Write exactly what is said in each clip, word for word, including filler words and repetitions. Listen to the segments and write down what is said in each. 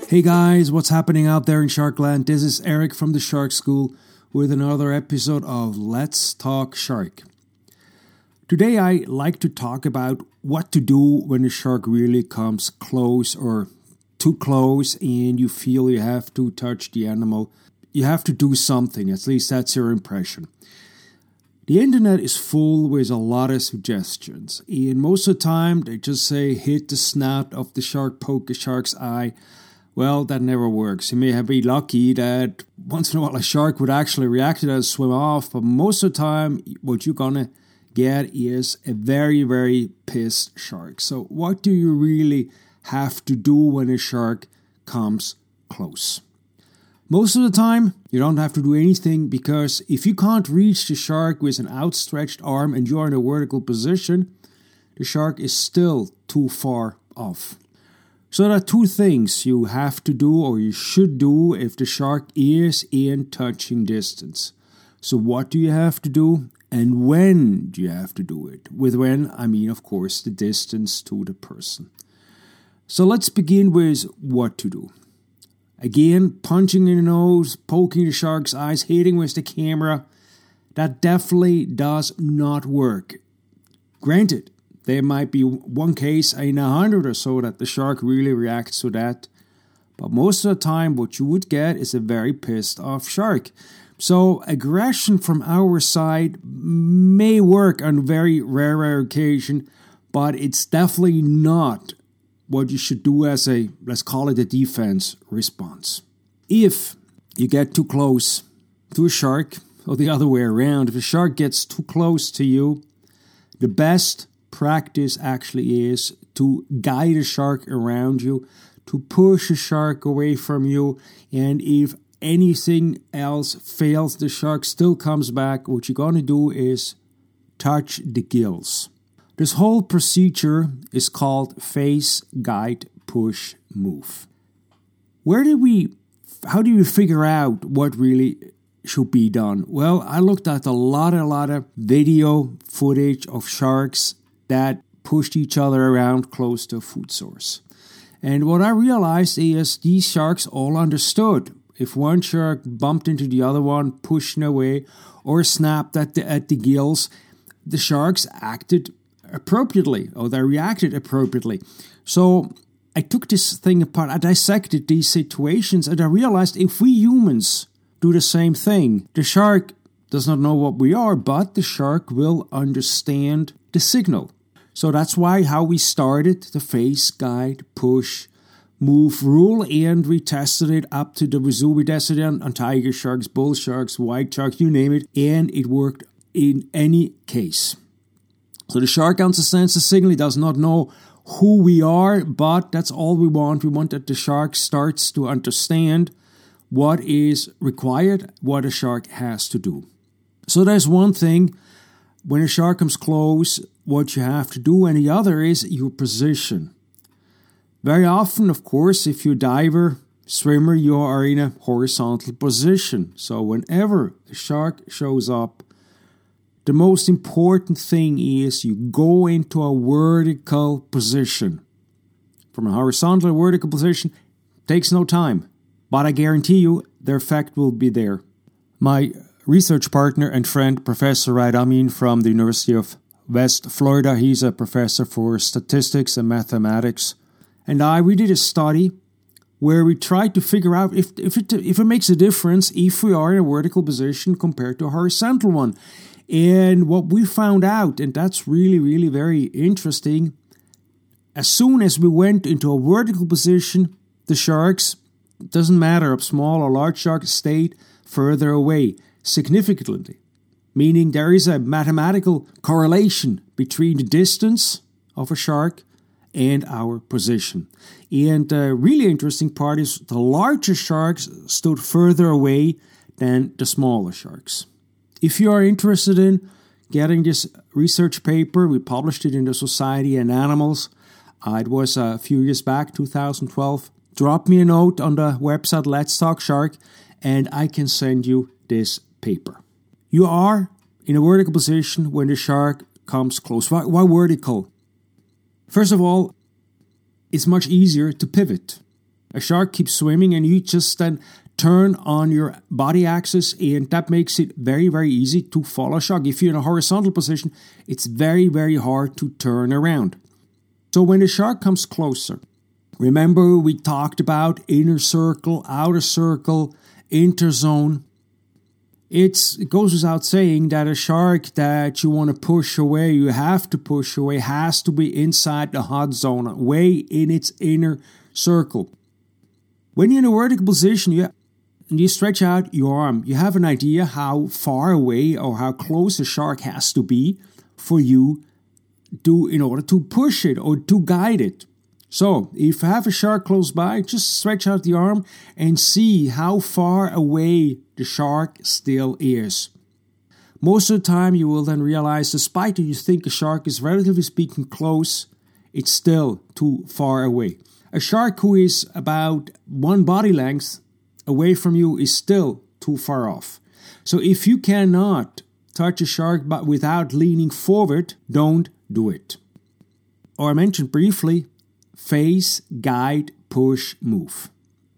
Hey guys, what's happening out there in Sharkland? This is Eric from the Shark School with another episode of Let's Talk Shark. Today I like to talk about what to do when a shark really comes close or too close and you feel you have to touch the animal. You have to do something, at least that's your impression. The internet is full with a lot of suggestions, and most of the time they just say hit the snout of the shark, poke a shark's eye. Well, that never works. You may have been lucky that once in a while a shark would actually react to that and swim off, but most of the time what you're gonna get is a very, very pissed shark. So what do you really have to do when a shark comes close? Most of the time, you don't have to do anything, because if you can't reach the shark with an outstretched arm and you're in a vertical position, the shark is still too far off. So there are two things you have to do or you should do if the shark is in touching distance. So what do you have to do and when do you have to do it? With when, I mean, of course, the distance to the person. So let's begin with what to do. Again, punching in the nose, poking the shark's eyes, hitting with the camera, that definitely does not work. Granted, there might be one case in a hundred or so that the shark really reacts to that. But most of the time, what you would get is a very pissed off shark. So aggression from our side may work on very rare, rare occasion, but it's definitely not what you should do as a, let's call it a defense response. If you get too close to a shark, or the other way around, if a shark gets too close to you, the best practice actually is to guide a shark around you, to push a shark away from you, and if anything else fails, the shark still comes back, what you're going to do is touch the gills. This whole procedure is called face, guide, push, move. Where did we, how do we figure out what really should be done? Well, I looked at a lot, a lot of video footage of sharks that pushed each other around close to a food source. And what I realized is these sharks all understood. If one shark bumped into the other one, pushing away, or snapped at the, at the gills, the sharks acted appropriately, or they reacted appropriately. So I took this thing apart, I dissected these situations, and I realized if we humans do the same thing, the shark does not know what we are, but the shark will understand the signal. So that's why how we started the face, guide, push, move rule, and we tested it up to the wazoo. We tested it on, on tiger sharks, bull sharks, white sharks, you name it, and it worked in any case. So the shark understands the signal. He does not know who we are, but that's all we want. We want that the shark starts to understand what is required, what a shark has to do. So there's one thing, when a shark comes close, what you have to do, and the other is your position. Very often, of course, if you're a diver, swimmer, you are in a horizontal position. So whenever a shark shows up, the most important thing is you go into a vertical position. From a horizontal to vertical position takes no time, but I guarantee you the effect will be there. My research partner and friend, Professor Raed Amin from the University of West Florida, he's a professor for statistics and mathematics, and I, we did a study where we tried to figure out if, if, it, if it makes a difference if we are in a vertical position compared to a horizontal one. And what we found out, and that's really, really very interesting, as soon as we went into a vertical position, the sharks, it doesn't matter if small or large sharks, stayed further away significantly. Meaning there is a mathematical correlation between the distance of a shark and our position. And the really interesting part is the larger sharks stood further away than the smaller sharks. If you are interested in getting this research paper, we published it in the Society and Animals. Uh, it was a few years back, two thousand twelve. Drop me a note on the website Let's Talk Shark, and I can send you this paper. You are in a vertical position when the shark comes close. Why, why vertical? First of all, it's much easier to pivot. A shark keeps swimming and you just then turn on your body axis, and that makes it very, very easy to follow a shark. If you're in a horizontal position, it's very, very hard to turn around. So when the shark comes closer, remember we talked about inner circle, outer circle, interzone. It's, it goes without saying that a shark that you want to push away, you have to push away, has to be inside the hot zone, way in its inner circle. When you're in a vertical position, you, and you stretch out your arm, you have an idea how far away or how close a shark has to be for you to, in order to push it or to guide it. So, if you have a shark close by, just stretch out the arm and see how far away the shark still is. Most of the time, you will then realize, despite that you think a shark is relatively speaking close, it's still too far away. A shark who is about one body length away from you is still too far off. So if you cannot touch a shark but without leaning forward, don't do it. Or I mentioned briefly, face, guide, push, move.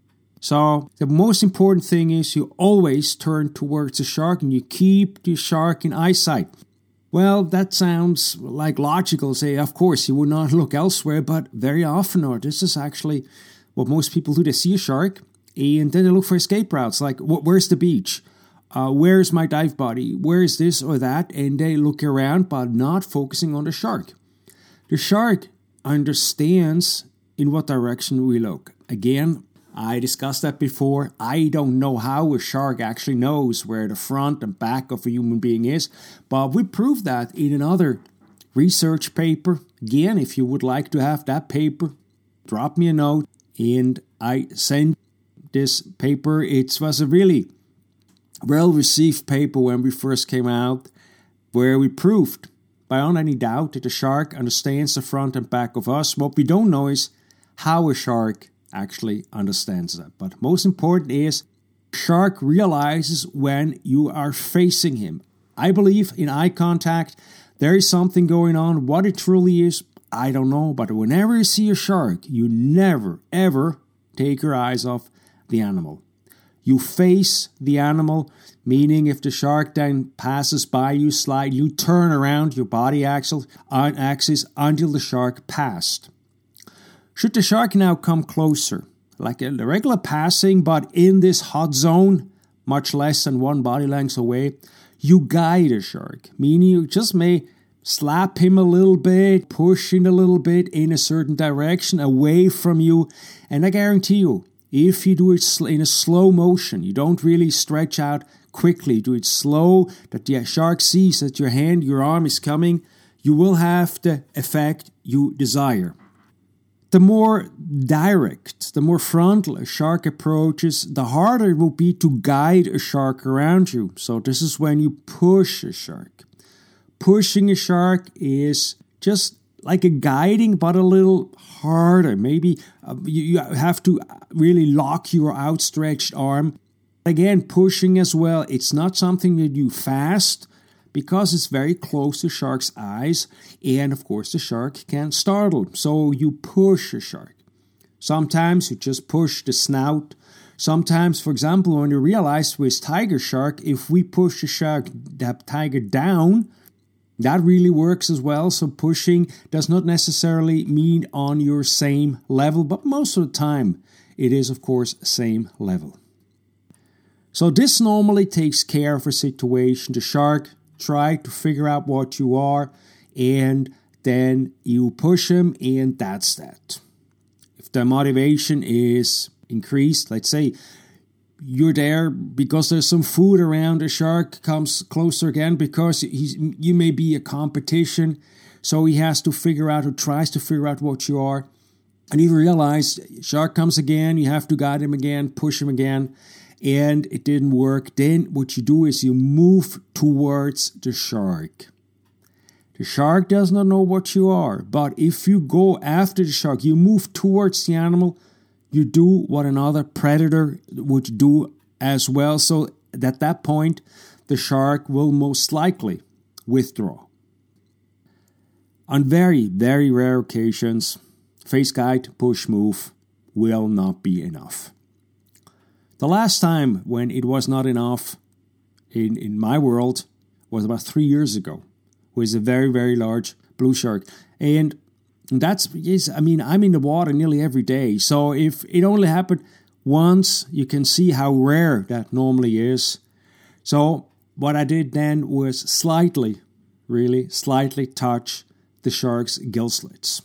So the most important thing is you always turn towards the shark and you keep the shark in eyesight. Well, that sounds like logical. Say, of course, you would not look elsewhere, but very often, or this is actually what most people do. They see a shark, and then they look for escape routes, like, where's the beach? Uh, where's my dive body? Where's this or that? And they look around, but not focusing on the shark. The shark understands in what direction we look. Again, I discussed that before. I don't know how a shark actually knows where the front and back of a human being is, but we proved that in another research paper. Again, if you would like to have that paper, drop me a note and I send this paper. It was a really well-received paper when we first came out, where we proved beyond any doubt that the shark understands the front and back of us. What we don't know is how a shark actually understands that. But most important is, shark realizes when you are facing him. I believe in eye contact, there is something going on. What it truly is, I don't know. But whenever you see a shark, you never, ever take your eyes off the animal. You face the animal, meaning if the shark then passes by you, slide, you turn around your body axis, axis until the shark passed. Should the shark now come closer, like a regular passing, but in this hot zone, much less than one body length away, you guide a shark, meaning you just may slap him a little bit, push him a little bit in a certain direction away from you, and I guarantee you, if you do it in a slow motion, you don't really stretch out quickly, do it slow, that the shark sees that your hand, your arm is coming, you will have the effect you desire. The more direct, the more frontal a shark approaches, the harder it will be to guide a shark around you. So this is when you push a shark. Pushing a shark is just like a guiding, but a little harder. Maybe uh, you, you have to really lock your outstretched arm. Again, pushing as well. It's not something you do fast, because it's very close to shark's eyes, and of course the shark can startle. So you push a shark. Sometimes you just push the snout. Sometimes, for example, when you realize with tiger shark, if we push the shark, that tiger down, that really works as well. So pushing does not necessarily mean on your same level, but most of the time it is, of course, same level. So this normally takes care of a situation. The shark try to figure out what you are, and then you push him, and that's that. If the motivation is increased, let's say you're there because there's some food around, the shark comes closer again because he's, you may be a competition, so he has to figure out, or tries to figure out what you are, and you realize, shark comes again, you have to guide him again, push him again, and it didn't work. Then what you do is you move towards the shark. The shark does not know what you are, but if you go after the shark, you move towards the animal, you do what another predator would do as well. So at that point, the shark will most likely withdraw. On very, very rare occasions, face guide, push, move will not be enough. The last time when it was not enough in, in my world was about three years ago, with a very, very large blue shark. And that's, yes, I mean, I'm in the water nearly every day. So if it only happened once, you can see how rare that normally is. So what I did then was slightly, really slightly touch the shark's gill slits.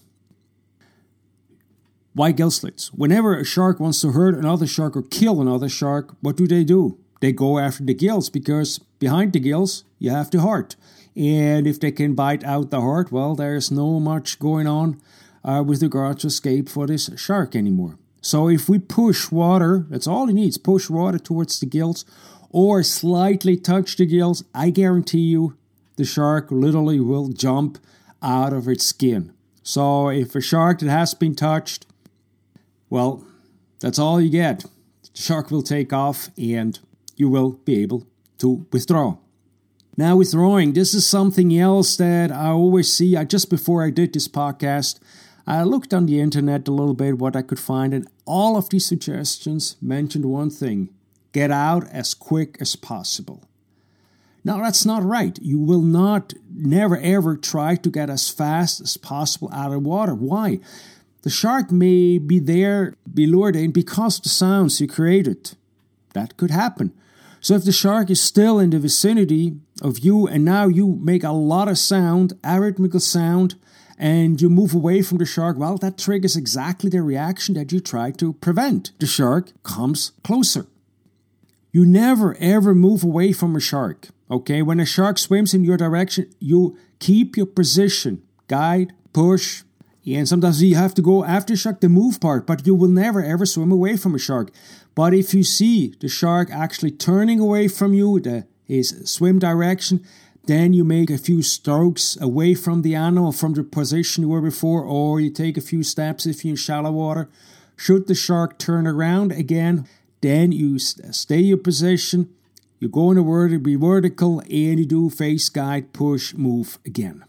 Why gill slits? Whenever a shark wants to hurt another shark or kill another shark, what do they do? They go after the gills, because behind the gills you have the heart. And if they can bite out the heart, well, there's no much going on uh, with regard to escape for this shark anymore. So if we push water, that's all it needs, push water towards the gills or slightly touch the gills, I guarantee you the shark literally will jump out of its skin. So if a shark that has been touched, well, that's all you get. The shark will take off and you will be able to withdraw. Now, withdrawing, this is something else that I always see. I, just before I did this podcast, I looked on the internet a little bit what I could find, and all of these suggestions mentioned one thing: get out as quick as possible. Now, that's not right. You will not, never ever try to get as fast as possible out of water. Why? The shark may be there, be lured in because of the sounds you created. That could happen. So if the shark is still in the vicinity of you and now you make a lot of sound, arrhythmical sound, and you move away from the shark, well, that triggers exactly the reaction that you try to prevent. The shark comes closer. You never ever move away from a shark, okay? When a shark swims in your direction, you keep your position, guide, push, and sometimes you have to go after the shark, the move part, but you will never ever swim away from a shark. But if you see the shark actually turning away from you, the, his swim direction, then you make a few strokes away from the animal, from the position you were before, or you take a few steps if you're in shallow water. Should the shark turn around again, then you stay your position, you go in a word, be vertical, and you do face, guide, push, move again.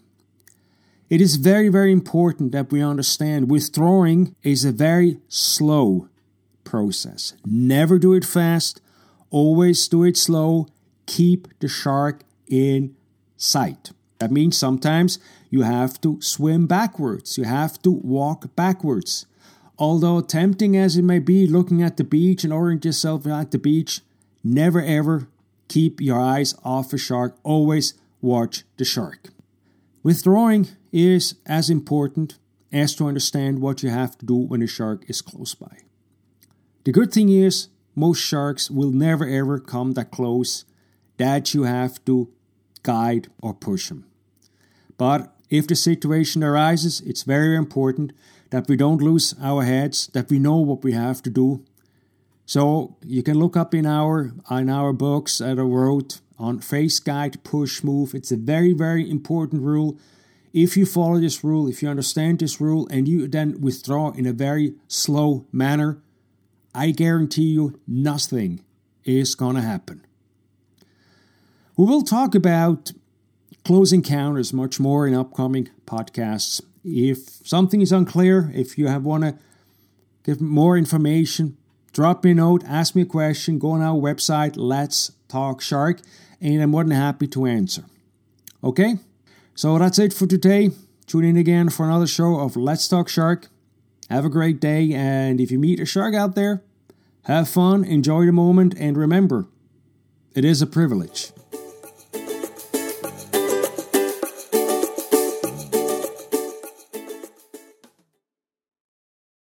It is very, very important that we understand withdrawing is a very slow process. Never do it fast. Always do it slow. Keep the shark in sight. That means sometimes you have to swim backwards. You have to walk backwards. Although tempting as it may be, looking at the beach and orient yourself at the beach, never ever keep your eyes off a shark. Always watch the shark. Withdrawing is as important as to understand what you have to do when a shark is close by. The good thing is, most sharks will never ever come that close that you have to guide or push them. But if the situation arises, it's very important that we don't lose our heads, that we know what we have to do. So you can look up in our in our books that I wrote on face, guide, push, move. It's a very, very important rule. If you follow this rule, if you understand this rule, and you then withdraw in a very slow manner, I guarantee you nothing is going to happen. We will talk about close encounters much more in upcoming podcasts. If something is unclear, if you have want to give more information, drop me a note, ask me a question, go on our website, Let's Talk Shark, and I'm more than happy to answer. Okay? So that's it for today. Tune in again for another show of Let's Talk Shark. Have a great day, and if you meet a shark out there, have fun, enjoy the moment, and remember, it is a privilege.